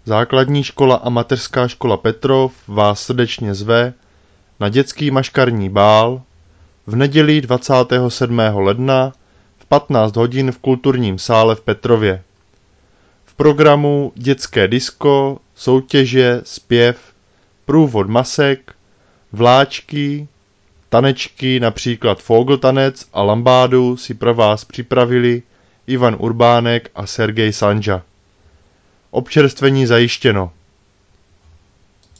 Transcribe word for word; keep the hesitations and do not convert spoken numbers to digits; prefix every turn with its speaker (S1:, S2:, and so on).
S1: Základní škola a mateřská škola Petrov vás srdečně zve na dětský maškarní bál v neděli dvacátého sedmého ledna v patnáct hodin v kulturním sále v Petrově. V programu dětské disko, soutěže, zpěv, průvod masek, vláčky, tanečky, například Fogeltanec a lambádu si pro vás připravili Ivan Urbánek a Sergej Sanža. Občerstvení zajištěno.